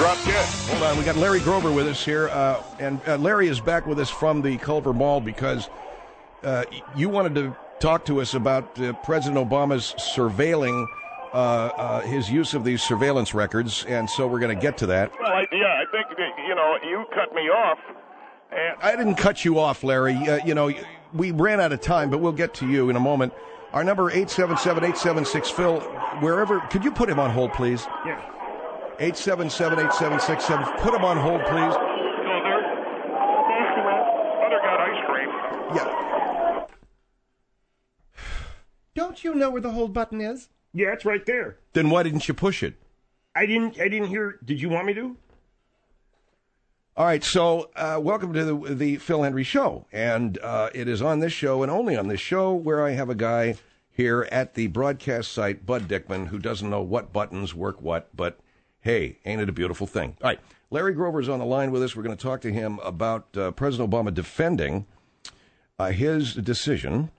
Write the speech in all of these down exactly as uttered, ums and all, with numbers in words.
dropped yet. Hold on, we got Larry Grover with us here, uh, and uh, Larry is back with us from the Culver Mall because uh, you wanted to talk to us about uh, President Obama's surveilling uh, uh, his use of these surveillance records, and so we're going to get to that. Well, I, yeah, I think, that, you know, you cut me off. And I didn't cut you off, Larry. Uh, you know, we ran out of time, but we'll get to you in a moment. Our number, eight seven seven, eight seven six, Phil, wherever. Could you put him on hold, please? Yeah. eight seven seven, eight seven six seven. Put him on hold, please. Still there? Mother got ice cream. Yeah. Don't you know where the hold button is? Yeah, it's right there. Then why didn't you push it? I didn't. I didn't hear. Did you want me to? All right, so uh, welcome to the, the Phil Hendrie Show, and uh, it is on this show and only on this show where I have a guy here at the broadcast site, Bud Dickman, who doesn't know what buttons work what, but hey, ain't it a beautiful thing? All right, Larry Grover's on the line with us. We're going to talk to him about uh, President Obama defending uh, his decision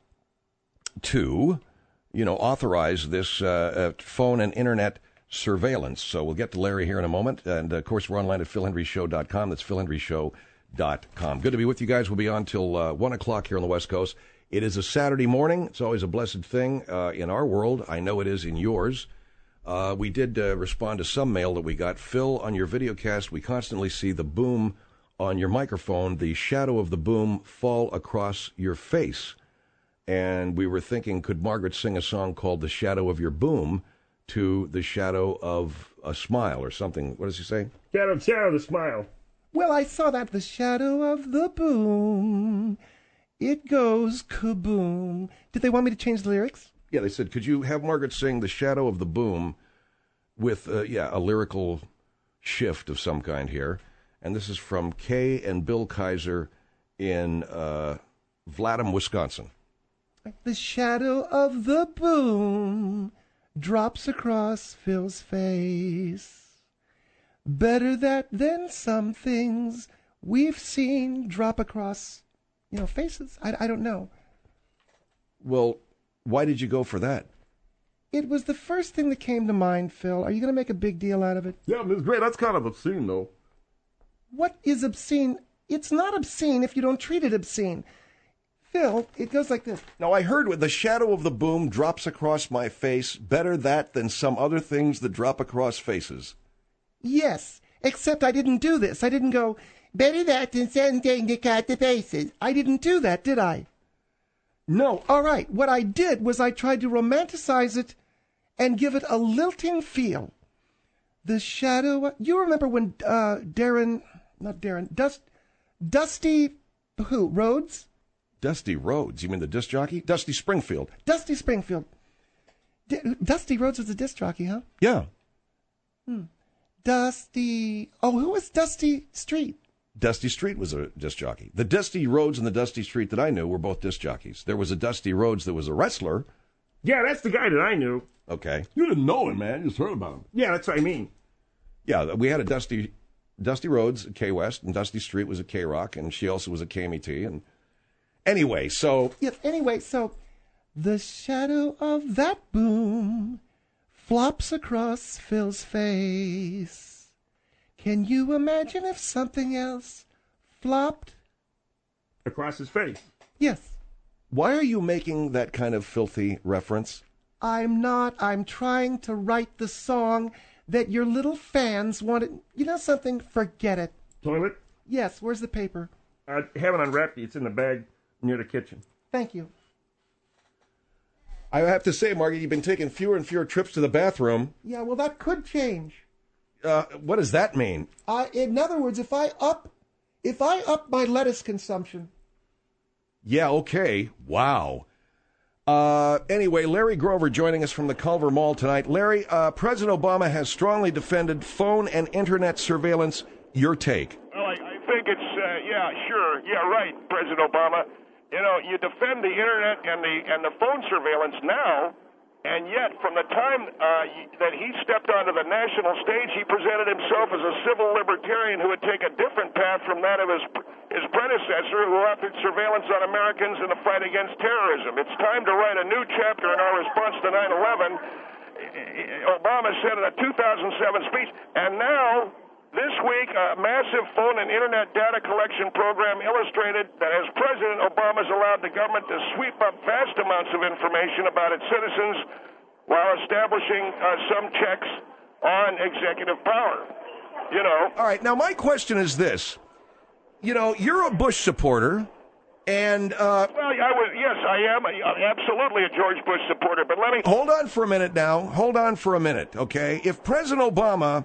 to, you know, authorize this uh, uh, phone and internet surveillance. So we'll get to Larry here in a moment. And, of course, we're online at phil hendrie show dot com. That's phil hendrie show dot com. Good to be with you guys. We'll be on till uh, one o'clock here on the West Coast. It is a Saturday morning. It's always a blessed thing uh, in our world. I know it is in yours. Uh, we did uh, respond to some mail that we got. Phil, on your videocast, we constantly see the boom on your microphone, the shadow of the boom fall across your face. And we were thinking, could Margaret sing a song called The Shadow of Your Boom to the shadow of a smile or something? What does he say? Shadow, shadow, the smile. Well, I saw that. The shadow of the boom, it goes kaboom. Did they want me to change the lyrics? Yeah, they said, could you have Margaret sing The Shadow of the Boom with, uh, yeah, a lyrical shift of some kind here. And this is from Kay and Bill Kaiser in uh, Vladim, Wisconsin. The shadow of the boom drops across Phil's face. Better that than some things we've seen drop across, you know, faces. I, I don't know. Well, why did you go for that? It was the first thing that came to mind, Phil. Are you going to make a big deal out of it? Yeah, Miss Gray, that's kind of obscene, though. What is obscene? It's not obscene if you don't treat it obscene. Phil, it goes like this. Now, I heard with the shadow of the boom drops across my face, better that than some other things that drop across faces. Yes, except I didn't do this. I didn't go, better that than something that cut the faces. I didn't do that, did I? No. All right, what I did was I tried to romanticize it and give it a lilting feel. The shadow... You remember when uh, Darren... Not Darren. Dust, Dusty... Who? Rhodes? Dusty Rhodes? You mean the disc jockey? Dusty Springfield. Dusty Springfield. D- Dusty Rhodes was a disc jockey, huh? Yeah. Hmm. Dusty... Oh, who was Dusty Street? Dusty Street was a disc jockey. The Dusty Rhodes and the Dusty Street that I knew were both disc jockeys. There was a Dusty Rhodes that was a wrestler. Yeah, that's the guy that I knew. Okay. You didn't know him, man. You just heard about him. Yeah, that's what I mean. Yeah, we had a Dusty Dusty Rhodes at K-West, and Dusty Street was at K-Rock, and she also was at K M E T. And anyway, so... Yes, anyway, so the shadow of that boom flops across Phil's face. Can you imagine if something else flopped? Across his face? Yes. Why are you making that kind of filthy reference? I'm not. I'm trying to write the song that your little fans wanted. You know something? Forget it. Toilet? Yes. Where's the paper? I haven't unwrapped it. It's in the bag near the kitchen. Thank you. I have to say, Margaret, you've been taking fewer and fewer trips to the bathroom. Yeah, well, that could change. Uh, what does that mean? Uh, in other words, if I up, if I up my lettuce consumption. Yeah, okay. Wow. Uh, anyway, Larry Grover joining us from the Culver Mall tonight. Larry, uh, President Obama has strongly defended phone and internet surveillance. Your take? Well, I, I think it's, uh, yeah, sure. Yeah, right, President Obama. You know, you defend the internet and the and the phone surveillance now, and yet from the time uh, that he stepped onto the national stage, he presented himself as a civil libertarian who would take a different path from that of his his predecessor, who authored surveillance on Americans in the fight against terrorism. It's time to write a new chapter in our response to nine eleven. Obama said in a two thousand seven speech, and now This week, a massive phone and internet data collection program illustrated that as President Obama's allowed the government to sweep up vast amounts of information about its citizens while establishing uh, some checks on executive power. You know. All right, now my question is this. You know, you're a Bush supporter. And, uh... Well, I was, yes, I am absolutely a George Bush supporter, but let me... Hold on for a minute now. Hold on for a minute, okay? If President Obama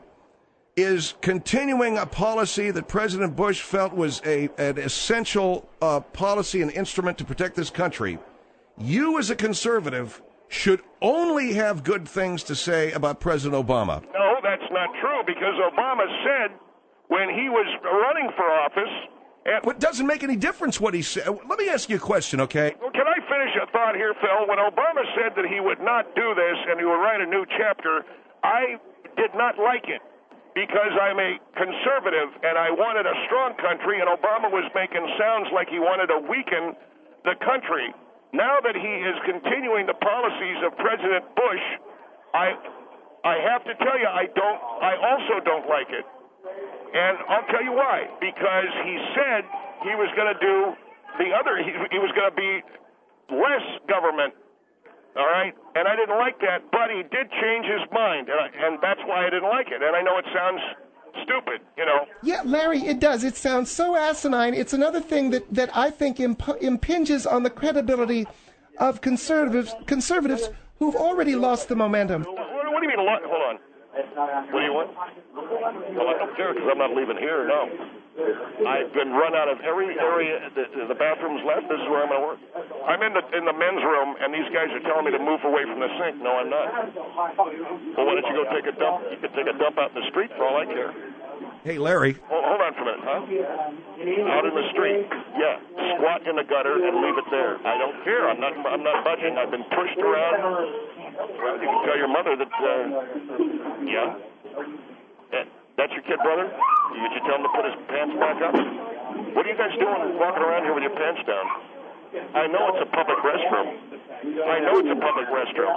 is continuing a policy that President Bush felt was a an essential uh, policy and instrument to protect this country, you as a conservative should only have good things to say about President Obama. No, that's not true, because Obama said when he was running for office... And it doesn't make any difference what he said. Let me ask you a question, okay? Well, can I finish a thought here, Phil? When Obama said that he would not do this and he would write a new chapter, I did not like it because I'm a conservative and I wanted a strong country, and Obama was making sounds like he wanted to weaken the country. Now that he is continuing the policies of President Bush, I I have to tell you, I don't. I also don't like it. And I'll tell you why. Because he said he was going to do the other, he, he was going to be less government, all right? And I didn't like that, but he did change his mind, and, I, and that's why I didn't like it. And I know it sounds stupid, you know. Yeah, Larry, it does. It sounds so asinine. It's another thing that, that I think imp- impinges on the credibility of conservatives conservatives who've already lost the momentum. What, what do you mean, hold on? What do you want? Well, I don't care because I'm not leaving here, no. I've been run out of every area. The, the bathroom's left. This is where I'm going to work. I'm in the in the men's room, and these guys are telling me to move away from the sink. No, I'm not. Well, why don't you go take a dump? You can take a dump out in the street for all I care. Hey, Larry. Hold, hold on for a minute, huh? Out in the street. Yeah. Squat in the gutter and leave it there. I don't care. I'm not I'm not budging. I've been pushed around. Well, you can tell your mother that, uh, yeah. That, that's your kid, brother? You, you tell him to put his pants back up? What are you guys doing walking around here with your pants down? I know it's a public restroom. I know it's a public restroom.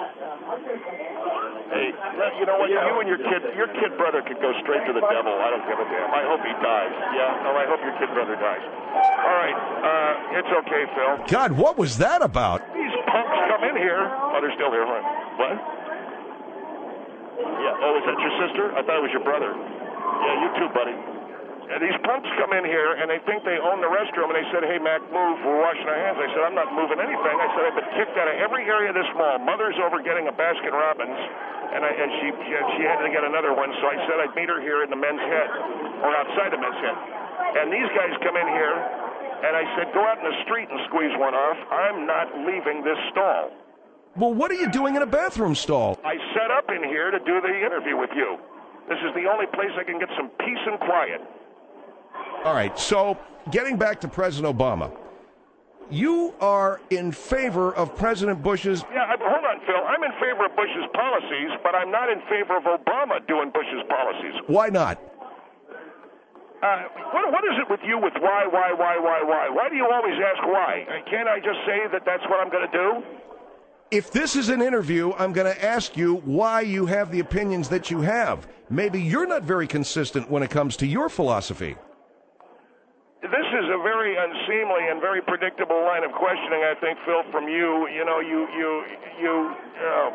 Hey, you know what? You and your kid, your kid brother could go straight to the devil. I don't give a damn. I hope he dies. Yeah? No, I hope your kid brother dies. All right. Uh, it's okay, Phil. God, what was that about? These punks come in here. Oh, they're still here, huh? What? Yeah. Oh, is that your sister? I thought it was your brother. Yeah, you too, buddy. And these punks come in here, and they think they own the restroom, and they said, hey, Mac, move. We're washing our hands. I said, I'm not moving anything. I said, I've been kicked out of every area of this mall. Mother's over getting a Baskin-Robbins, and, I, and she, she had to get another one, so I said I'd meet her here in the men's head, or outside the men's head. And these guys come in here, and I said, go out in the street and squeeze one off. I'm not leaving this stall. Well, what are you doing in a bathroom stall? I set up in here to do the interview with you. This is the only place I can get some peace and quiet. All right, so getting back to President Obama, you are in favor of President Bush's... Yeah, I, hold on, Phil. I'm in favor of Bush's policies, but I'm not in favor of Obama doing Bush's policies. Why not? Uh, what, what is it with you with why, why, why, why, why? Why do you always ask why? Can't I just say that that's what I'm going to do? If this is an interview, I'm going to ask you why you have the opinions that you have. Maybe you're not very consistent when it comes to your philosophy. This is a very unseemly and very predictable line of questioning, I think, Phil, from you. You know, you, you, you, uh,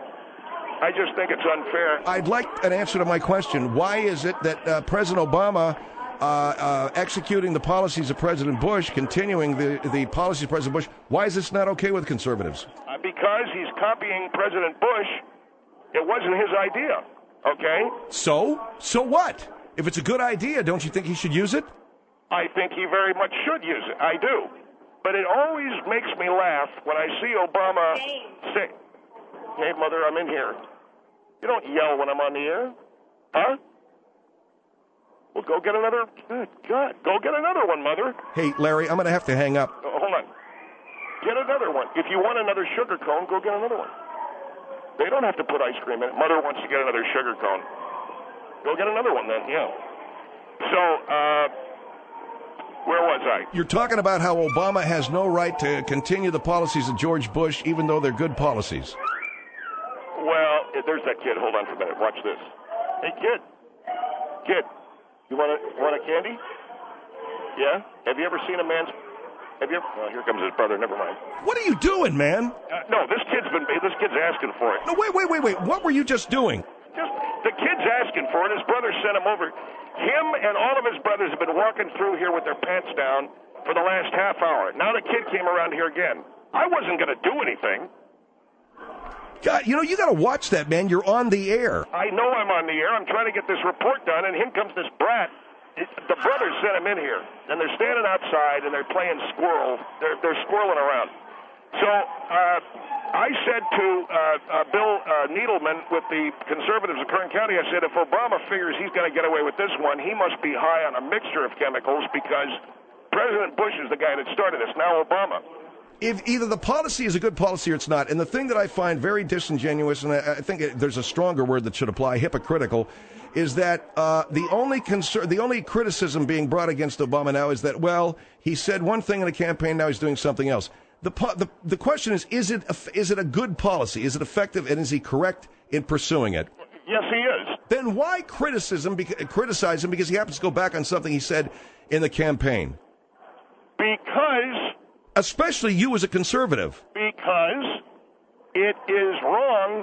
I just think it's unfair. I'd like an answer to my question. Why is it that uh, President Obama, uh, uh, executing the policies of President Bush, continuing the, the policies of President Bush, why is this not okay with conservatives? Uh, because he's copying President Bush. It wasn't his idea, okay? So? So what? If it's a good idea, don't you think he should use it? I think he very much should use it. I do. But it always makes me laugh when I see Obama say, hey, Mother, I'm in here. You don't yell when I'm on the air. Huh? Well, go get another. Good God. Go get another one, Mother. Hey, Larry, I'm going to have to hang up. Oh, hold on. Get another one. If you want another sugar cone, go get another one. They don't have to put ice cream in it. Mother wants to get another sugar cone. Go get another one then, yeah. So, uh... where was I? You're talking about how Obama has no right to continue the policies of George Bush, even though they're good policies. Well, there's that kid. Hold on for a minute. Watch this. Hey, kid. Kid. You want a, want a candy? Yeah? Have you ever seen a man's... Have you ever... Well, here comes his brother. Never mind. What are you doing, man? Uh, no, this kid's been... This kid's asking for it. No, wait, wait, wait, wait. What were you just doing? Just... The kid's asking for it. His brother sent him over. Him and all of his brothers have been walking through here with their pants down for the last half hour. Now the kid came around here again. I wasn't going to do anything. God, you know, you got to watch that, man. You're on the air. I know I'm on the air. I'm trying to get this report done, and here comes this brat. It, the brothers sent him in here, and they're standing outside, and they're playing squirrel. They're, they're squirreling around. So uh, I said to uh, uh, Bill uh, Needleman with the conservatives of Kern County, I said, if Obama figures he's going to get away with this one, he must be high on a mixture of chemicals because President Bush is the guy that started this, now Obama. If either the policy is a good policy or it's not, and the thing that I find very disingenuous, and I, I think it, there's a stronger word that should apply, hypocritical, is that uh, the only concern, the only criticism being brought against Obama now is that, well, he said one thing in a campaign, now he's doing something else. The the, the question is, is it a, is it a good policy? Is it effective, and is he correct in pursuing it? Yes, he is. Then why criticism? Beca- criticize him because he happens to go back on something he said in the campaign? Because... Especially you as a conservative. Because it is wrong.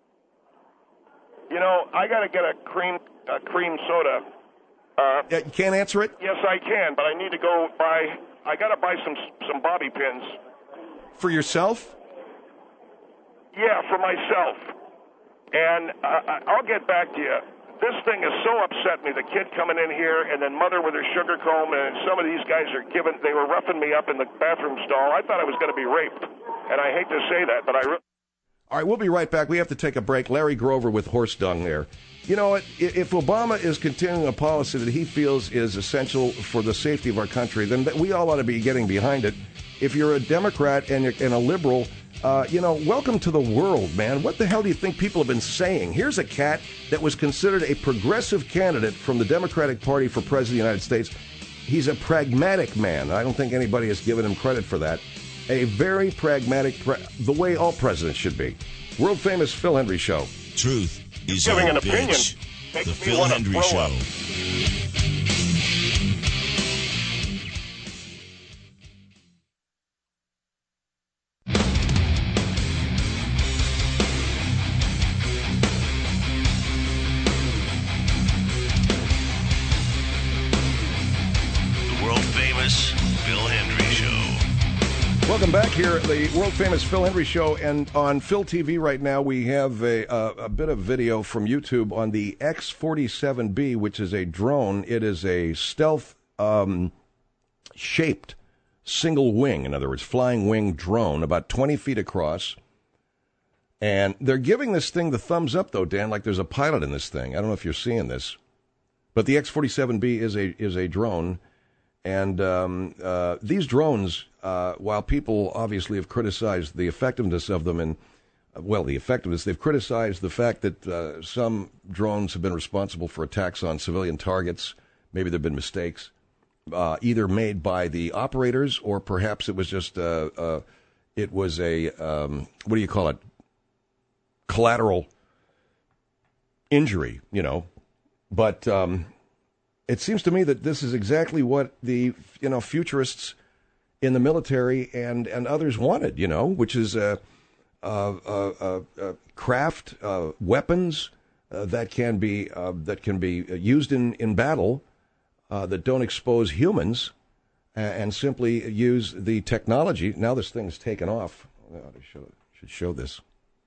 You know, I got to get a cream a cream soda. Uh, yeah, you can't answer it? Yes, I can, but I need to go buy. I got to buy some some bobby pins. For yourself? Yeah, for myself. And uh, I'll get back to you. This thing has so upset me, the kid coming in here and then mother with her sugar comb, and some of these guys are giving, they were roughing me up in the bathroom stall. I thought I was going to be raped, and I hate to say that, but I really... All right, we'll be right back. We have to take a break. Larry Grover with horse dung there. You know what? If Obama is continuing a policy that he feels is essential for the safety of our country, then we all ought to be getting behind it. If you're a Democrat and, you're, and a liberal... Uh, you know, welcome to the world, man. What the hell do you think people have been saying? Here's a cat that was considered a progressive candidate from the Democratic Party for President of the United States. He's a pragmatic man. I don't think anybody has given him credit for that. A very pragmatic, pre- the way all presidents should be. World famous Phil Hendrie Show. Truth is giving a an bitch. opinion. The Makes me Phil wanna Hendrie throw Show. up. Phil Hendrie Show. Welcome back here at the world-famous Phil Hendrie Show, and on Phil T V right now we have a, a, a bit of video from YouTube on the X forty-seven B, which is a drone. It is a stealth um, shaped single wing, in other words, flying wing drone, about twenty feet across. And they're giving this thing the thumbs up, though, Dan, like there's a pilot in this thing. I don't know if you're seeing this. But the X forty-seven B is a is a drone. And um, uh, these drones, uh, while people obviously have criticized the effectiveness of them, and, uh, well, the effectiveness, they've criticized the fact that uh, some drones have been responsible for attacks on civilian targets. Maybe there have been mistakes, uh, either made by the operators or perhaps it was just, uh, uh, it was a, um, what do you call it, collateral injury, you know. But... Um, It seems to me that this is exactly what the, you know, futurists in the military and, and others wanted, you know, which is uh, uh, uh, uh, uh, craft uh, weapons uh, that can be uh, that can be used in in battle uh, that don't expose humans and, and simply use the technology. Now this thing's taken off. I should, should show this.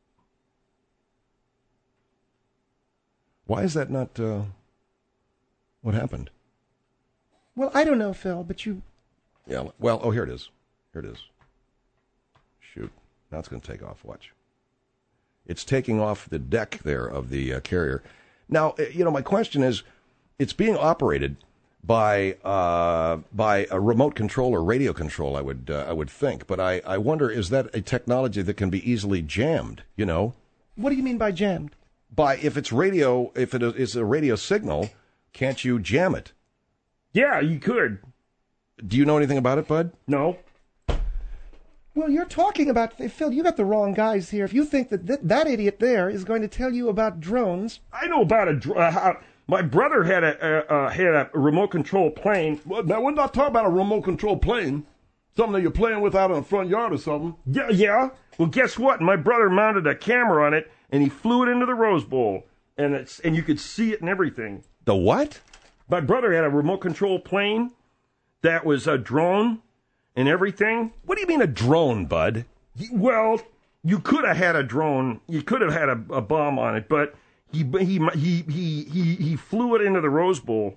Why is that not? Uh, What happened? Well, I don't know, Phil, but you... Yeah, well, oh, here it is. Here it is. Shoot. Now it's going to take off. Watch. It's taking off the deck there of the uh, carrier. Now, you know, my question is, it's being operated by uh, by a remote control or radio control, I would uh, I would think. But I, I wonder, is that a technology that can be easily jammed, you know? What do you mean by jammed? By, if it's radio, if it is a radio signal... Can't you jam it? Yeah, you could. Do you know anything about it, Bud? No. Well, you're talking about... Phil, you got the wrong guys here. If you think that th- that idiot there is going to tell you about drones... I know about a... Dr- uh, how, My brother had a, a, a had a remote control plane. Well, now we're not talking about a remote control plane. Something that you're playing with out in the front yard or something. Yeah, yeah. Well, guess what? My brother mounted a camera on it, and he flew it into the Rose Bowl, and it's and you could see it and everything. The what? My brother had a remote control plane that was a drone and everything. What do you mean a drone, Bud? Well, you could have had a drone. You could have had a, a bomb on it, but he he he he he he flew it into the Rose Bowl,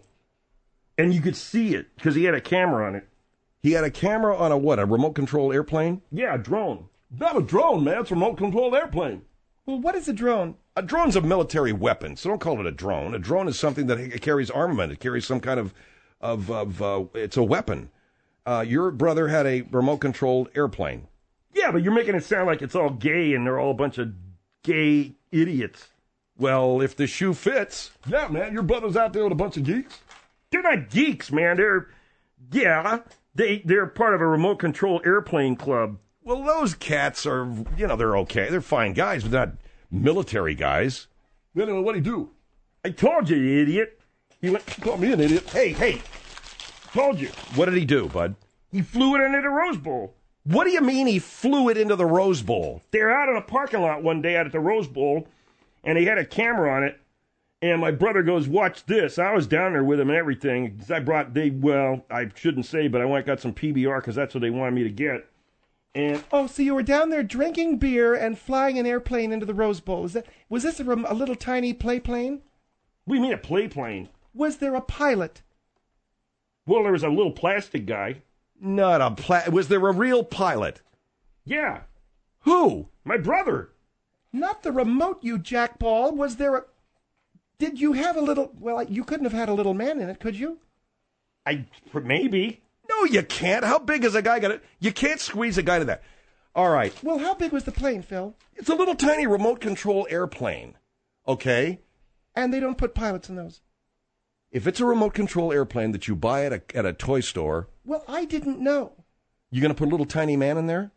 and you could see it because he had a camera on it. He had a camera on a what? A remote control airplane? Yeah, a drone. Not a drone, man. It's a remote controlled airplane. Well, what is a drone? A drone's a military weapon, so don't call it a drone. A drone is something that carries armament. It carries some kind of of of. Uh, it's a weapon. Uh, your brother had a remote controlled airplane. Yeah, but you're making it sound like it's all gay and they're all a bunch of gay idiots. Well, if the shoe fits. Yeah, man. Your brother's out there with a bunch of geeks. They're not geeks, man. They're yeah. They, they're part of a remote control airplane club. Well, those cats are, you know, they're okay. They're fine guys, but not military guys. Anyway, what'd he do? I told you, you idiot. He went, You called me an idiot. hey, hey, told you. What did he do, Bud? He flew it into the Rose Bowl. What do you mean he flew it into the Rose Bowl? They were out in a parking lot one day out at the Rose Bowl, and he had a camera on it. And my brother goes, watch this. I was down there with him and everything. 'Cause I brought, they, well, I shouldn't say, but I went and got some P B R because that's what they wanted me to get. And Oh, so you were down there drinking beer and flying an airplane into the Rose Bowl. Was that was this a, rem- a little tiny play plane? what do you mean a play plane? Was there a pilot? Well, there was a little plastic guy. Not a pla- Was there a real pilot? Yeah, Who? my brother. Not the remote, you jackball. Was there a... Did you have a little... Well, you couldn't have had a little man in it, could you? I, maybe. No, you can't. How big is a guy gonna... You can't squeeze a guy to that. All right. Well, how big was the plane, Phil? It's a little tiny remote control airplane. Okay? And they don't put pilots in those. If it's a remote control airplane that you buy at a at a toy store, Well, I didn't know. you gonna put a little tiny man in there?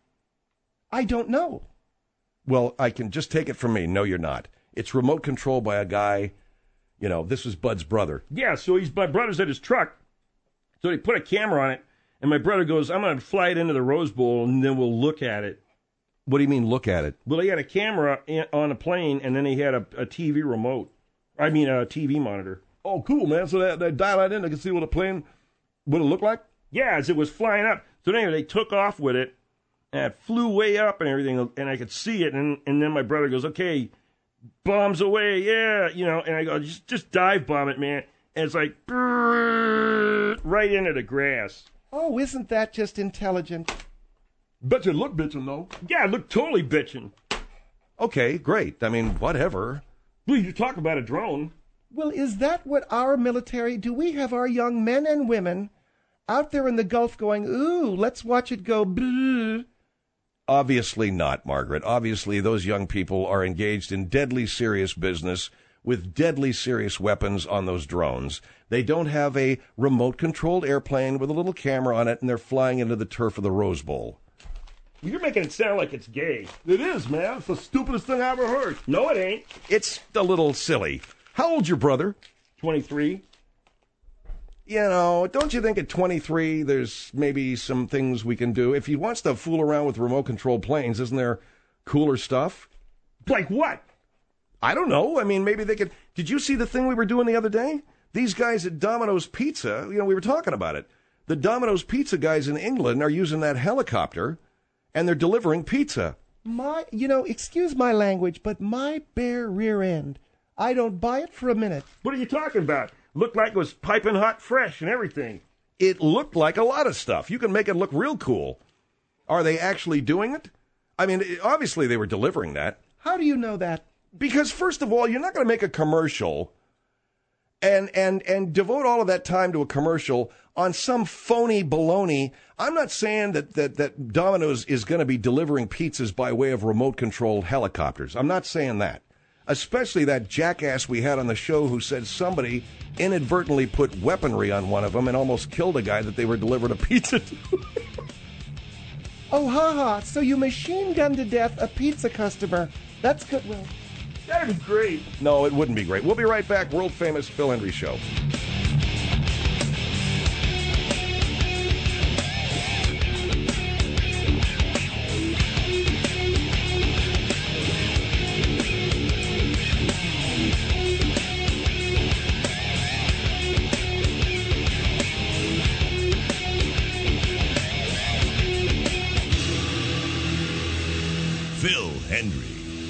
I don't know. Well, I can just take it from me. No, you're not. It's remote control by a guy. You know, this was Bud's brother. Yeah, so he's my brother's at his truck. So they put a camera on it, and my brother goes, I'm going to fly it into the Rose Bowl, and then we'll look at it. What do you mean, look at it? Well, he had a camera in, on a plane, and then he had a, a T V remote. I mean, a T V monitor. Oh, cool, man. So they, they dial that in. They can see what a plane would it look like? Yeah, as it was flying up. So anyway, they took off with it, and it flew way up and everything, and I could see it. And, and then my brother goes, okay, bombs away, yeah, you know. And I go, just, just dive bomb it, man. And it's like, right into the grass. Oh, isn't that just intelligent? Bet you look bitchin', though. Yeah, it looked totally bitching. Okay, great. I mean, whatever. Well, you talk about a drone. Well, is that what our military... Do we have our young men and women out there in the Gulf going, ooh, let's watch it go... Bleh. Obviously not, Margaret. Obviously, those young people are engaged in deadly serious business with deadly serious weapons on those drones. They don't have a remote-controlled airplane with a little camera on it, and they're flying into the turf of the Rose Bowl. You're making it sound like it's gay. It is, man. It's the stupidest thing I ever heard. No, it ain't. It's a little silly. How old's your brother? twenty-three. You know, don't you think at twenty-three there's maybe some things we can do? If he wants to fool around with remote-controlled planes, isn't there cooler stuff? Like what? I don't know. I mean, maybe they could... Did you see the thing we were doing the other day? These guys at Domino's Pizza, you know, we were talking about it. The Domino's Pizza guys in England are using that helicopter, and they're delivering pizza. My, you know, excuse my language, but my bare rear end. I don't buy it for a minute. What are you talking about? Looked like it was piping hot fresh and everything. It looked like a lot of stuff. You can make it look real cool. Are they actually doing it? I mean, obviously they were delivering that. How do you know that? Because, first of all, you're not going to make a commercial and, and, and devote all of that time to a commercial on some phony baloney. I'm not saying that, that, that Domino's is going to be delivering pizzas by way of remote-controlled helicopters. I'm not saying that. Especially that jackass we had on the show who said somebody inadvertently put weaponry on one of them and almost killed a guy that they were delivering a pizza to. Oh, ha ha, so you machine gunned to death a pizza customer. That's good. Well, That'd be great. No, it wouldn't be great. We'll be right back. World famous Phil Hendrie Show. Phil Hendrie.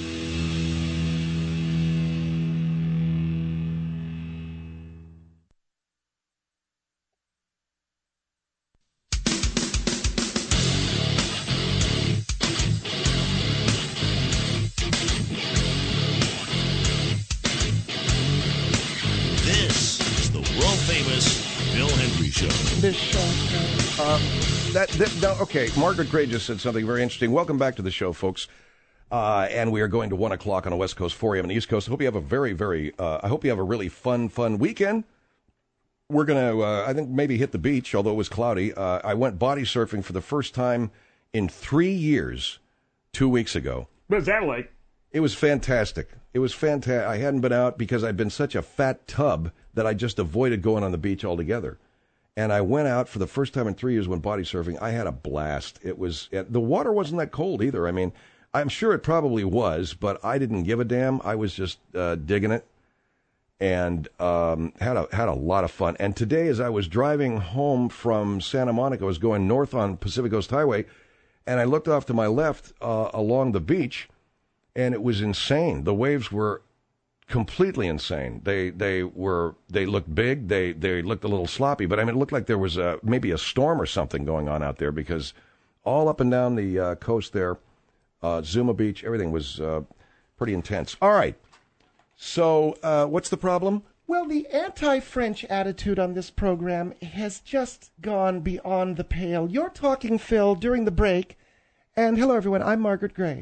This is the world-famous Phil Hendrie Show. This show. Uh, that, that no, okay, Margaret Gray just said something very interesting. Welcome back to the show, folks. Uh, and we are going to one o'clock on the West Coast, four a.m. on the East Coast. I hope you have a very, very, uh, I hope you have a really fun, fun weekend. We're going to, uh, I think, maybe hit the beach, although it was cloudy. Uh, I went body surfing for the first time in three years two weeks ago. What's that like? It was fantastic. It was fantastic. I hadn't been out because I'd been such a fat tub that I just avoided going on the beach altogether. And I went out for the first time in three years when body surfing. I had a blast. It was, the water wasn't that cold either. I mean, I'm sure it probably was, but I didn't give a damn. I was just uh, digging it, and um, had a had a lot of fun. And today, as I was driving home from Santa Monica, I was going north on Pacific Coast Highway, and I looked off to my left uh, along the beach, and it was insane. The waves were completely insane. They they were they looked big. They they looked a little sloppy, but I mean, it looked like there was a, maybe a storm or something going on out there, because all up and down the uh, coast there. Uh, Zuma Beach, everything was uh, pretty intense. All right. So, uh, what's the problem? Well, the anti-French attitude on this program has just gone beyond the pale. You're talking, Phil, during the break, and hello, everyone, I'm Margaret Gray.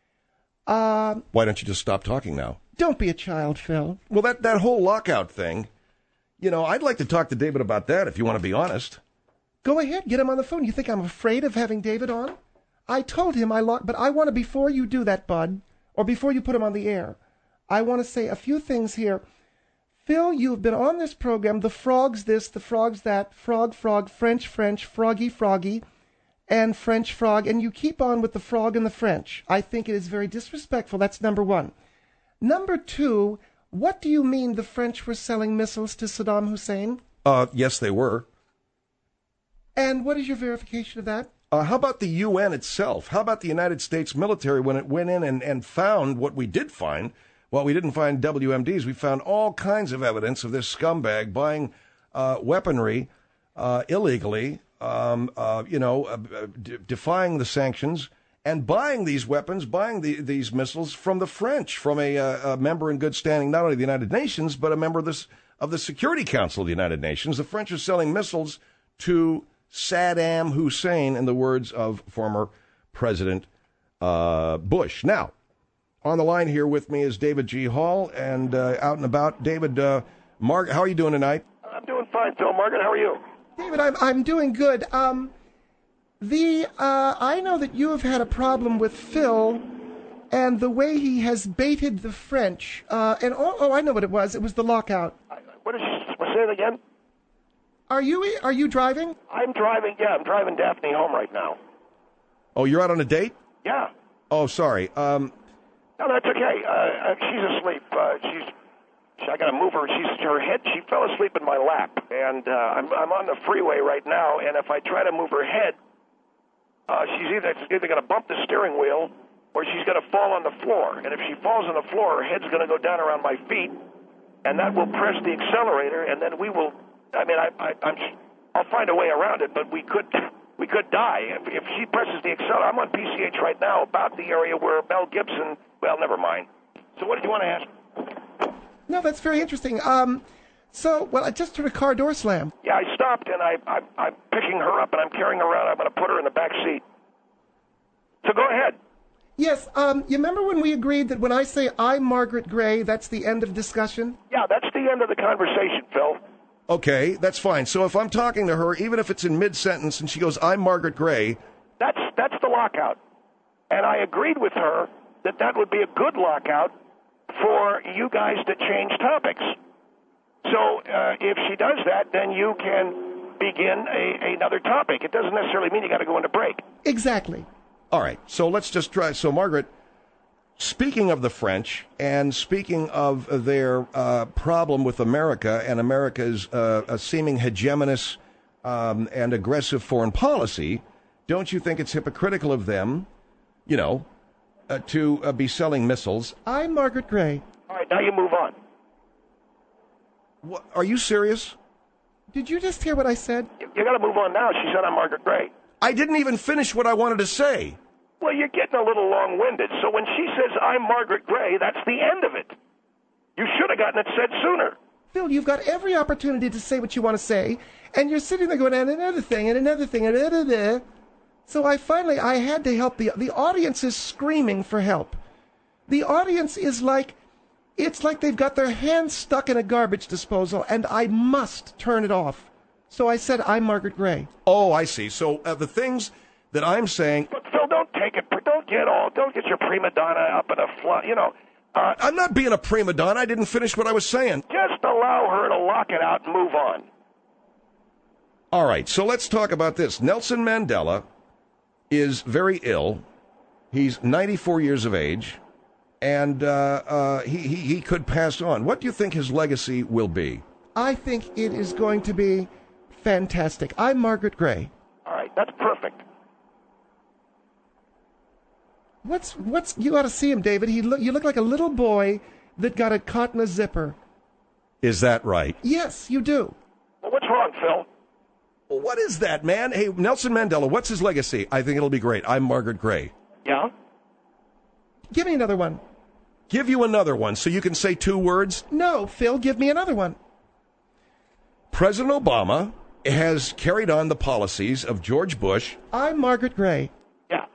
Uh, Why don't you just stop talking now? Don't be a child, Phil. Well, that, that whole lockout thing, you know, I'd like to talk to David about that, if you want to be honest. Go ahead, get him on the phone. You think I'm afraid of having David on? I told him I locked, but I want to, before you do that, Bud, or before you put him on the air, I want to say a few things here. Phil, you've been on this program, the frog's this, the frog's that, frog, frog, French, French, froggy, froggy, and French frog, and you keep on with the frog and the French. I think it is very disrespectful. That's number one. Number two, what do you mean the French were selling missiles to Saddam Hussein? Uh, yes, they were. And what is your verification of that? Uh, how about the U N itself? How about the United States military when it went in and, and found what we did find? Well, we didn't find W M Ds. We found all kinds of evidence of this scumbag buying uh, weaponry uh, illegally, um, uh, you know, uh, d- defying the sanctions and buying these weapons, buying the, these missiles from the French, from a, uh, a member in good standing, not only of the United Nations, but a member of, this, of the Security Council of the United Nations. The French are selling missiles to Saddam Hussein, in the words of former President uh, Bush. Now, on the line here with me is David G. Hall, and uh, out and about. David, uh, Mark, how are you doing tonight? I'm doing fine, Phil. Margaret, how are you? David, I'm I'm doing good. Um, the uh, I know that you have had a problem with Phil and the way he has baited the French. Uh, and oh, oh, I know what it was. It was the lockout. I, what is say it again? Are you are you driving? I'm driving. Yeah, I'm driving Daphne home right now. Oh, you're out on a date? Yeah. Oh, sorry. Um, No, that's okay. Uh, she's asleep. Uh, she's. I got to move her. She's her head. She fell asleep in my lap, and uh, I'm I'm on the freeway right now. And if I try to move her head, uh, she's either she's either going to bump the steering wheel, or she's going to fall on the floor. And if she falls on the floor, her head's going to go down around my feet, and that will press the accelerator, and then we will. I mean, I, I I'm. I'll find a way around it, but we could. We could die. If, if she presses the accelerator, I'm on P C H right now, about the area where Mel Gibson, well, never mind. So what did you want to ask? No, that's very interesting. Um, so, well, I just heard a car door slam. Yeah, I stopped, and I, I, I'm picking her up, and I'm carrying her around. I'm going to put her in the back seat. So go ahead. Yes, um, you remember when we agreed that when I say I'm Margaret Gray, that's the end of discussion? Yeah, that's the end of the conversation, Phil. okay, that's fine. So if I'm talking to her, even if it's in mid-sentence, and she goes, I'm Margaret Gray. That's that's the lockout. And I agreed with her that that would be a good lockout for you guys to change topics. So uh, if she does that, then you can begin a, another topic. It doesn't necessarily mean you got to go into break. Exactly. All right, so let's just try. So, Margaret, speaking of the French and speaking of their uh, problem with America and America's uh, a seeming hegemonous um, and aggressive foreign policy, don't you think it's hypocritical of them, you know, uh, to uh, be selling missiles? I'm Margaret Gray. All right, now you move on. What, are you serious? Did you just hear what I said? You, you got to move on now. She said I'm Margaret Gray. I didn't even finish what I wanted to say. Well, you're getting a little long-winded. So when she says I'm Margaret Gray, that's the end of it. You should have gotten it said sooner. Phil, you've got every opportunity to say what you want to say, and you're sitting there going, and another thing, and another thing, and another thing. So I finally, I had to help. The, the audience is screaming for help. The audience is like, it's like they've got their hands stuck in a garbage disposal, and I must turn it off. So I said, I'm Margaret Gray. Oh, I see. So uh, the things that I'm saying... But Phil, don't take it, don't get all, don't get your prima donna up in a fly, you know. Uh, I'm not being a prima donna. I didn't finish what I was saying. Just allow her to lock it out and move on. All right, so let's talk about this. Nelson Mandela is very ill. He's ninety-four years of age, and uh, uh, he, he, he could pass on. What do you think his legacy will be? I think it is going to be fantastic. I'm Margaret Gray. All right, that's perfect. What's, what's, you ought to see him, David. He look, you look like a little boy that got it caught in a zipper. Is that right? Yes, you do. Well, what's wrong, Phil? Well, what is that, man? Hey, Nelson Mandela, what's his legacy? I think it'll be great. I'm Margaret Gray. Yeah? Give me another one. Give you another one so you can say two words? No, Phil, give me another one. President Obama has carried on the policies of George Bush. I'm Margaret Gray. Yeah.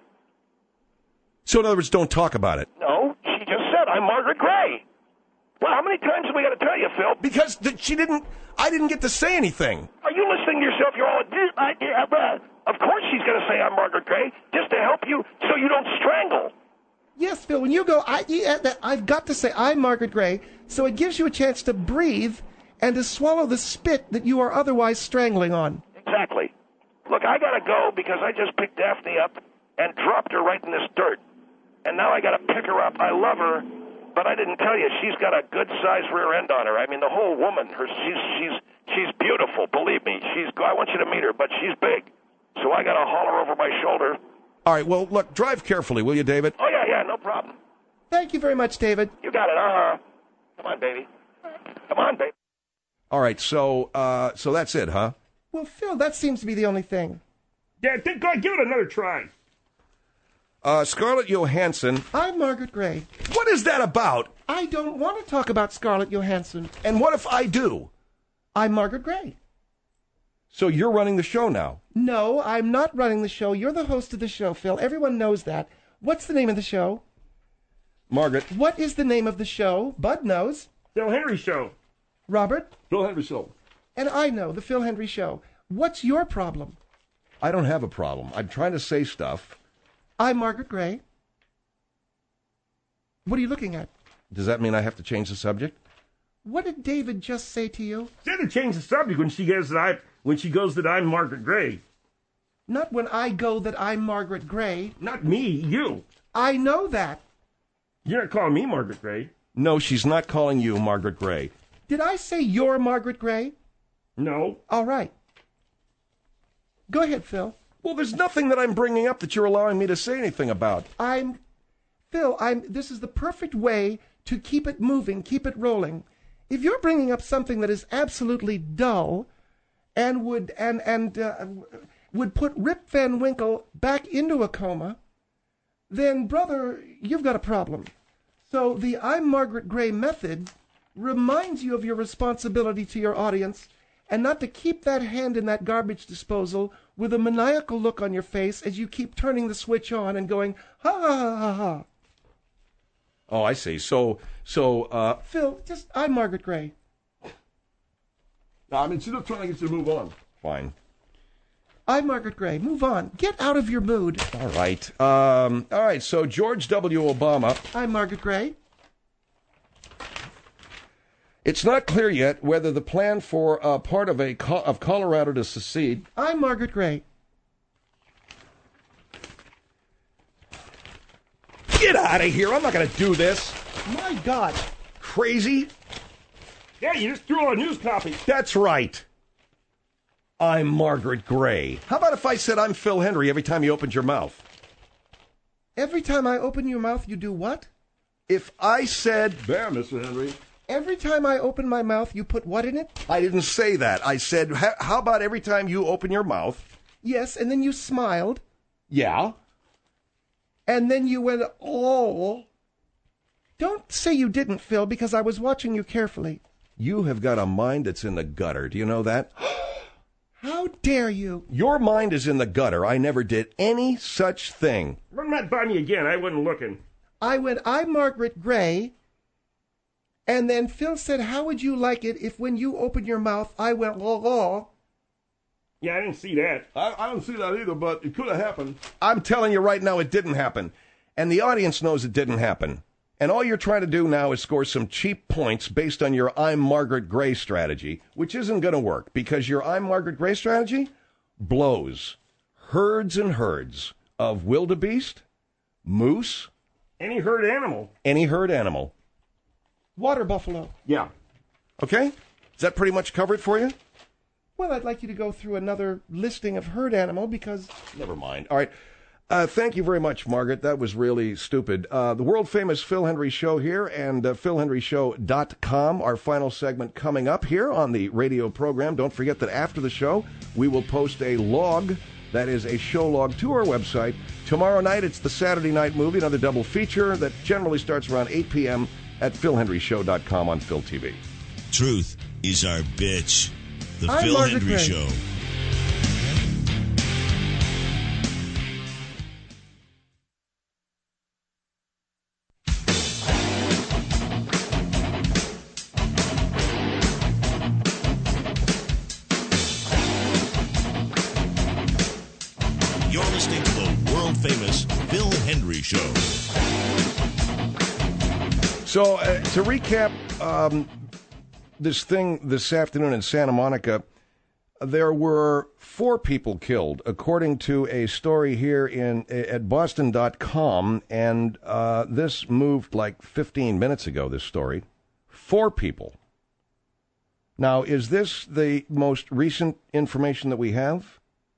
So, in other words, don't talk about it. No, she just said, I'm Margaret Gray. Well, how many times have we got to tell you, Phil? Because th- she didn't, I didn't get to say anything. Are you listening to yourself? You're all, I, uh, of course she's going to say I'm Margaret Gray, just to help you so you don't strangle. Yes, Phil, when you go, I, yeah, I've got to say I'm Margaret Gray, so it gives you a chance to breathe and to swallow the spit that you are otherwise strangling on. Exactly. Look, I got to go because I just picked Daphne up and dropped her right in this dirt. And now I got to pick her up. I love her, but I didn't tell you, she's got a good-sized rear end on her. I mean, the whole woman, her, she's she's she's beautiful. Believe me, she's. I want you to meet her, but she's big. So I got to haul her over my shoulder. All right, well, look, drive carefully, will you, David? Oh, yeah, yeah, no problem. Thank you very much, David. You got it, uh-huh. Come on, baby. Come on, baby. All right, so uh, so that's it, huh? Well, Phil, that seems to be the only thing. Yeah, think, go, give it another try. Uh, Scarlett Johansson. I'm Margaret Gray. What is that about? I don't want to talk about Scarlett Johansson. And what if I do? I'm Margaret Gray. So you're running the show now? No, I'm not running the show. You're the host of the show, Phil. Everyone knows that. What's the name of the show? Margaret. What is the name of the show? Bud knows. Phil Henry Show. Robert? Phil Henry Show. And I know, the Phil Henry Show. What's your problem? I don't have a problem. I'm trying to say stuff. I'm Margaret Gray. What are you looking at? Does that mean I have to change the subject? What did David just say to you? She had to change the subject when she goes that I when she goes that I'm Margaret Gray. Not when I go that I'm Margaret Gray. Not me, you. I know that. You're not calling me Margaret Gray. No, she's not calling you Margaret Gray. Did I say you're Margaret Gray? No. All right. Go ahead, Phil. Well, there's nothing that I'm bringing up that you're allowing me to say anything about. I'm... Phil, I'm... This is the perfect way to keep it moving, keep it rolling. If you're bringing up something that is absolutely dull and would and and uh, would put Rip Van Winkle back into a coma, then, brother, you've got a problem. So the I'm Margaret Gray method reminds you of your responsibility to your audience and not to keep that hand in that garbage disposal with a maniacal look on your face as you keep turning the switch on and going, ha ha ha ha ha. Oh, I see. So, so, uh... Phil, just, I'm Margaret Gray. No, I mean, she's just trying to get you to move on. Fine. I'm Margaret Gray. Move on. Get out of your mood. All right. Um, all right, so George W. Obama... I'm Margaret Gray. It's not clear yet whether the plan for uh, part of a Co- of Colorado to secede. I'm Margaret Gray. Get out of here! I'm not going to do this. My God. Crazy? Yeah, you just threw a news copy. That's right. I'm Margaret Gray. How about if I said I'm Phil Hendry every time you opened your mouth? Every time I open your mouth, you do what? If I said... There, Mister Henry. Every time I open my mouth, you put what in it? I didn't say that. I said, how about every time you open your mouth? Yes, and then you smiled. Yeah. And then you went, oh. Don't say you didn't, Phil, because I was watching you carefully. You have got a mind that's in the gutter. Do you know that? How dare you? Your mind is in the gutter. I never did any such thing. Run that by me again. I wasn't looking. I went, I'm Margaret Gray. And then Phil said, how would you like it if when you opened your mouth, I went, oh, oh. Yeah, I didn't see that. I, I don't see that either, but it could have happened. I'm telling you right now, it didn't happen. And the audience knows it didn't happen. And all you're trying to do now is score some cheap points based on your I'm Margaret Gray strategy, which isn't going to work because your I'm Margaret Gray strategy blows herds and herds of wildebeest, moose, Any herd animal. any herd animal. Water buffalo. Yeah. Okay? Does that pretty much cover it for you? Well, I'd like you to go through another listing of herd animal because... Never mind. All right. Uh, thank you very much, Margaret. That was really stupid. Uh, the world-famous Phil Hendry Show here and uh, phil hendry show dot com, our final segment coming up here on the radio program. Don't forget that after the show, we will post a log, that is a show log, to our website. Tomorrow night, it's the Saturday Night Movie, another double feature that generally starts around eight p.m. at phil hendry show dot com on Phil T V. Truth is our bitch. The I'm Phil Margaret Hendry Gray. Show. You're listening to the world-famous Phil Hendry Show. So, uh, to recap um, this thing this afternoon in Santa Monica, there were four people killed, according to a story here in at boston dot com, and uh, this moved like fifteen minutes ago, this story. Four people. Now, is this the most recent information that we have?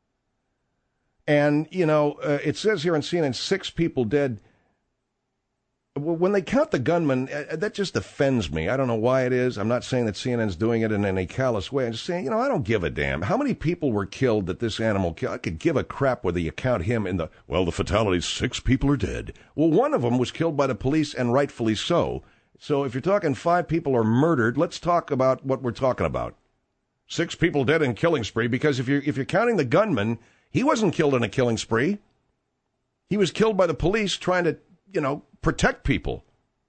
And, you know, uh, it says here on C N N, six people dead. When they count the gunmen, uh, that just offends me. I don't know why it is. I'm not saying that C N N's doing it in any callous way. I'm just saying, you know, I don't give a damn. How many people were killed that this animal killed? I could give a crap whether you count him in the, well, the fatalities, six people are dead. Well, one of them was killed by the police, and rightfully so. So if you're talking five people are murdered, let's talk about what we're talking about. Six people dead in killing spree, because if you're, if you're counting the gunman, he wasn't killed in a killing spree. He was killed by the police trying to, you know, protect people.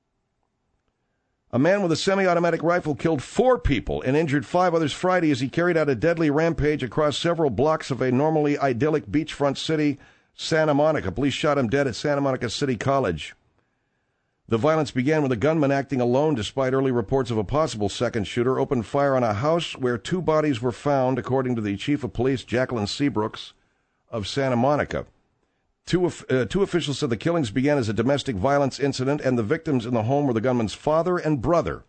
A man with a semi-automatic rifle killed four people and injured five others Friday as he carried out a deadly rampage across several blocks of a normally idyllic beachfront city, Santa Monica. Police shot him dead at Santa Monica City College. The violence began with a gunman acting alone despite early reports of a possible second shooter, opened fire on a house where two bodies were found, according to the chief of police, Jacqueline Seabrooks, of Santa Monica. Two, uh, two officials said the killings began as a domestic violence incident, and the victims in the home were the gunman's father and brother.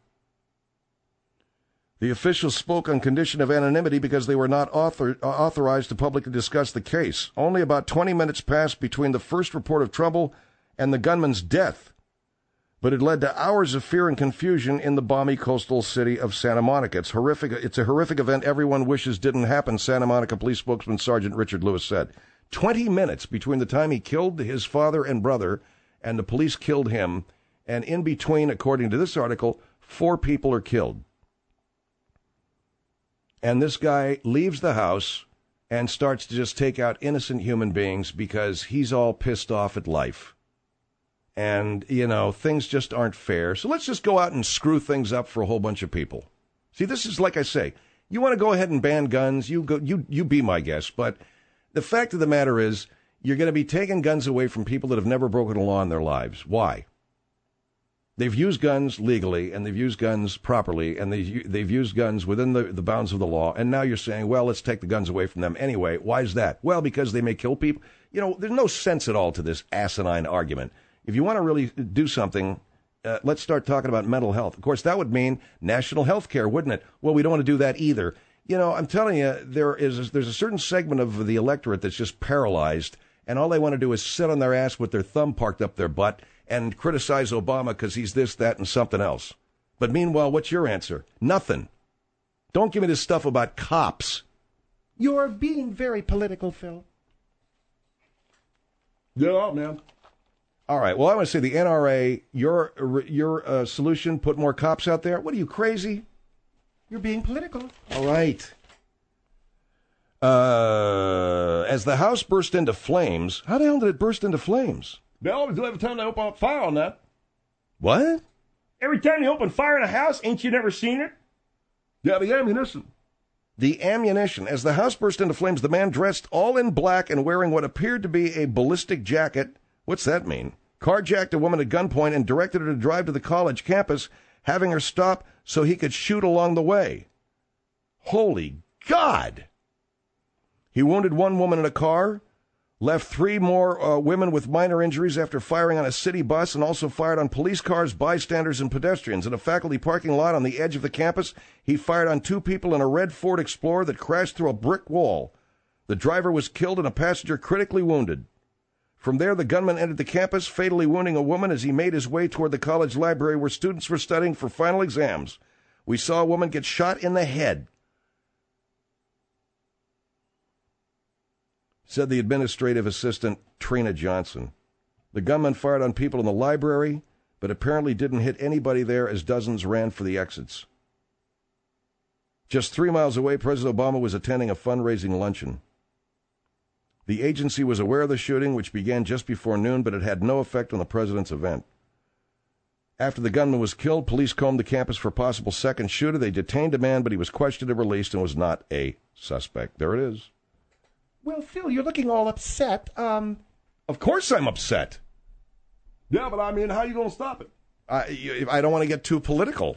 The officials spoke on condition of anonymity because they were not author, uh, authorized to publicly discuss the case. Only about twenty minutes passed between the first report of trouble and the gunman's death, but it led to hours of fear and confusion in the balmy coastal city of Santa Monica. It's horrific. It's a horrific event everyone wishes didn't happen, Santa Monica Police spokesman Sergeant Richard Lewis said. Twenty minutes between the time he killed his father and brother and the police killed him, and in between, according to this article, four people are killed. And this guy leaves the house and starts to just take out innocent human beings because he's all pissed off at life. And, you know, things just aren't fair. So let's just go out and screw things up for a whole bunch of people. See, this is like I say, you want to go ahead and ban guns, you go, you, you be my guest. But the fact of the matter is, you're going to be taking guns away from people that have never broken a law in their lives. Why? They've used guns legally, and they've used guns properly, and they've, they've used guns within the, the bounds of the law, and now you're saying, well, let's take the guns away from them anyway. Why is that? Well, because they may kill people. You know, there's no sense at all to this asinine argument. If you want to really do something, uh, let's start talking about mental health. Of course, that would mean national health care, wouldn't it? Well, we don't want to do that either. You know, I'm telling you, there is there's a certain segment of the electorate that's just paralyzed, and all they want to do is sit on their ass with their thumb parked up their butt and criticize Obama because he's this, that, and something else. But meanwhile, what's your answer? Nothing. Don't give me this stuff about cops. You're being very political, Phil. Yeah, man. All right. Well, I want to say the N R A, your your uh, solution, put more cops out there. What are you, crazy? You're being political. All right. Uh, as the house burst into flames, how the hell did it burst into flames? They always do every time they open up fire on that. What? Every time you open fire in a house, ain't you never seen it? Yeah, the ammunition. The ammunition. As the house burst into flames, the man dressed all in black and wearing what appeared to be a ballistic jacket. What's that mean? Carjacked a woman at gunpoint and directed her to drive to the college campus, having her stop so he could shoot along the way. Holy God! He wounded one woman in a car, left three more uh, women with minor injuries after firing on a city bus, and also fired on police cars, bystanders, and pedestrians. In a faculty parking lot on the edge of the campus, he fired on two people in a red Ford Explorer that crashed through a brick wall. The driver was killed and a passenger critically wounded. From there, the gunman entered the campus, fatally wounding a woman as he made his way toward the college library where students were studying for final exams. We saw a woman get shot in the head, said the administrative assistant, Trina Johnson. The gunman fired on people in the library, but apparently didn't hit anybody there as dozens ran for the exits. Just three miles away, President Obama was attending a fundraising luncheon. The agency was aware of the shooting, which began just before noon, but it had no effect on the president's event. After the gunman was killed, police combed the campus for a possible second shooter. They detained a man, but he was questioned and released and was not a suspect. There it is. Well, Phil, you're looking all upset. Um, Of course I'm upset. Yeah, but I mean, how you going to stop it? I, I don't want to get too political.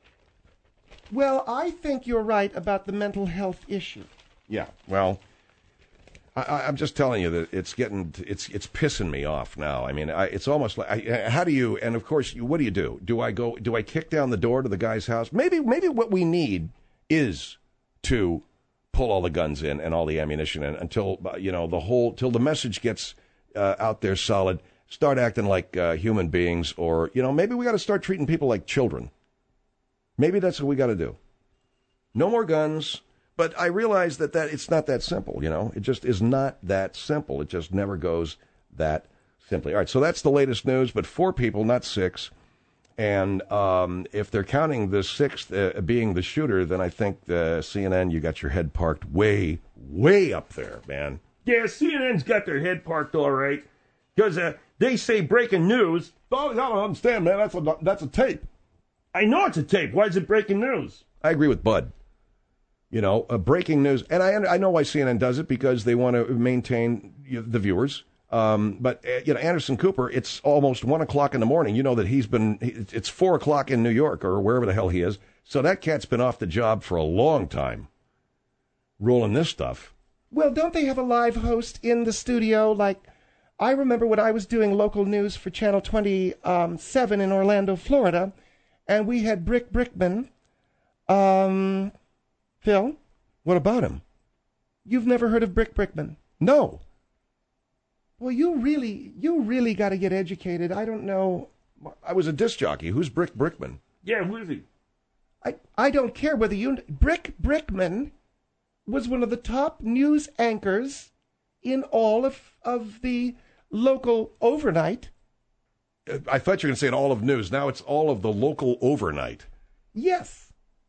well, I think you're right about the mental health issue. Yeah, well, I, I'm just telling you that it's getting, it's it's pissing me off now. I mean, I, it's almost like, I, how do you, and of course, you, what do you do? Do I go, do I kick down the door to the guy's house? Maybe, maybe what we need is to pull all the guns in and all the ammunition in until, you know, the whole, till the message gets uh, out there solid. Start acting like uh, human beings, or, you know, maybe we got to start treating people like children. Maybe that's what we got to do. No more guns. But I realize that, that it's not that simple, you know. It just is not that simple. It just never goes that simply. All right, so that's the latest news, but four people, not six. And um, if they're counting the sixth uh, being the shooter, then I think uh, C N N, you got your head parked way, way up there, man. Yeah, C N N's got their head parked all right. Because uh, they say breaking news. Oh, I don't understand, man. That's a, that's a tape. I know it's a tape. Why is it breaking news? I agree with Bud. You know, uh, breaking news, and I I know why C N N does it, because they want to maintain you know, the viewers. Um, but uh, you know, Anderson Cooper, it's almost one o'clock in the morning. You know that he's been. It's four o'clock in New York or wherever the hell he is. So that cat's been off the job for a long time, rolling this stuff. Well, don't they have a live host in the studio? Like, I remember when I was doing local news for Channel twenty-seven in Orlando, Florida, and we had Brick Brickman. Um. Phil? What about him? You've never heard of Brick Brickman? No. Well, you really, you really got to get educated. I don't know. I was a disc jockey. Who's Brick Brickman? Yeah, who is he? I, I don't care whether you... Brick Brickman was one of the top news anchors in all of, of the local overnight. I thought you were going to say in all of news. Now it's all of the local overnight. Yes.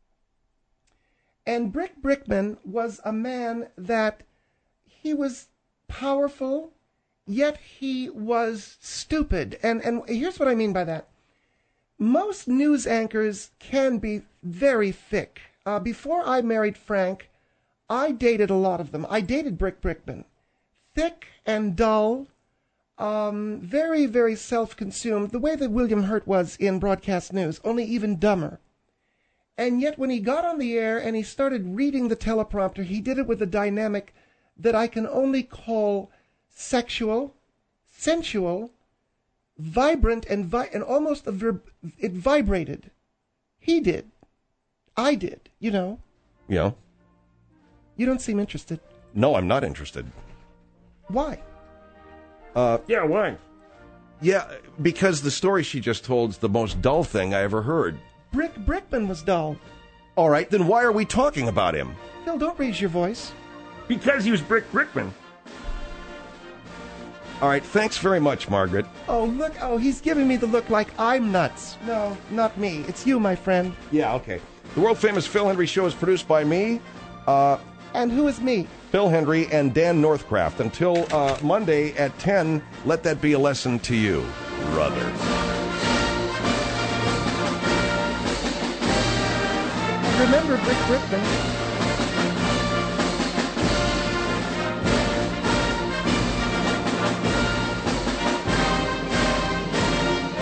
And Brick Brickman was a man that he was powerful, yet he was stupid. And and here's what I mean by that. Most news anchors can be very thick. Uh, before I married Frank, I dated a lot of them. I dated Brick Brickman. Thick and dull, um, very, very self-consumed, the way that William Hurt was in broadcast news, only even dumber. And yet when he got on the air and he started reading the teleprompter, he did it with a dynamic that I can only call sexual, sensual, vibrant, and vi- and almost a verb- it vibrated. He did. I did, you know. Yeah. You don't seem interested. No, I'm not interested. Why? Uh, Yeah, why? yeah, because the story she just told is the most dull thing I ever heard. Brick Brickman was dull. All right, then why are we talking about him? Phil, don't raise your voice. Because he was Brick Brickman. All right, thanks very much, Margaret. Oh, look. Oh, he's giving me the look like I'm nuts. No, not me. It's you, my friend. Yeah, okay. The world-famous Phil Hendry Show is produced by me, uh, And who is me? Phil Hendry, and Dan Northcraft. Until uh, Monday at ten, let that be a lesson to you, brother. Remember Brick Brickman.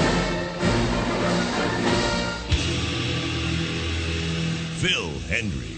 Phil Hendry.